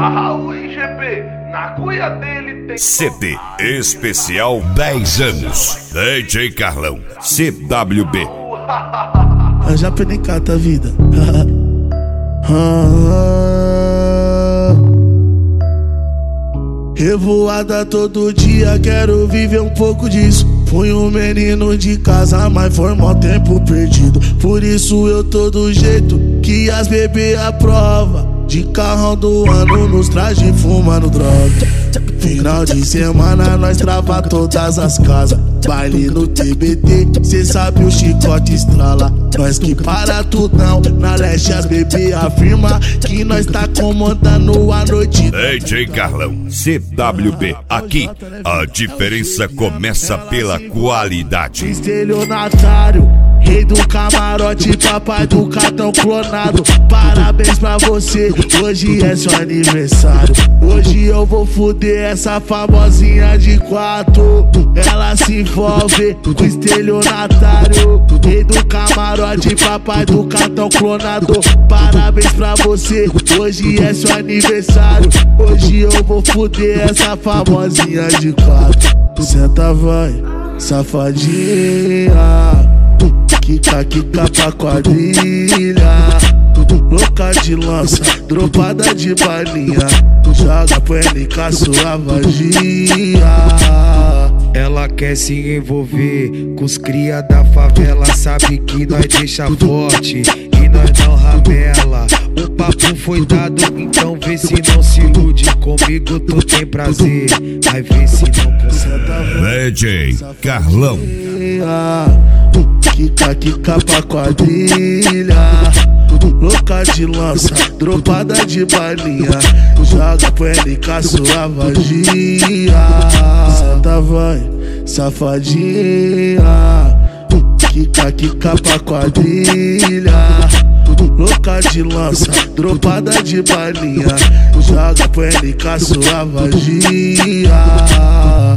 O IGP, na cuia dele tem CD especial 10 anos. DJ Carlão, CWB. Já penicata a vida. Revoada todo dia, quero viver um pouco disso. Fui um menino de casa, mas foi mó tempo perdido. Por isso eu tô do jeito que as bebê aprova. De carrão do ano nos traje fumando droga. Final de semana nós trava todas as casas. Baile no TBT, cê sabe o chicote estrala. Nós que para tudão, na leste as bebê afirma que nós tá comandando a noite. DJ Carlão, CWB. Aqui a diferença começa pela qualidade. Estelionatário, rei do camarote, papai do cartão clonado. Parabéns pra você, hoje é seu aniversário. Hoje eu vou fuder essa famosinha de 4. Ela se envolve com estelionatário, rei do camarote, papai do cartão clonado. Parabéns pra você, hoje é seu aniversário. Hoje eu vou fuder essa famosinha de 4. Senta vai, safadinha, quica, quica pra quadrilha. Louca de lança, dropada de balinha. Joga PNK sua vagia. Ela quer se envolver com os cria da favela. Sabe que nós deixa forte e nós não ramela. O papo foi dado, então vê se não se ilude. Comigo tu tem prazer, vai ver se não consegue. DJ Carlão. Quica, quica pra quadrilha. Louca de lança, dropada de balinha. Joga PNK sua vagia. Senta vai, safadinha, quica, quica pra quadrilha. Louca de lança, dropada de balinha. Joga PNK sua vagia.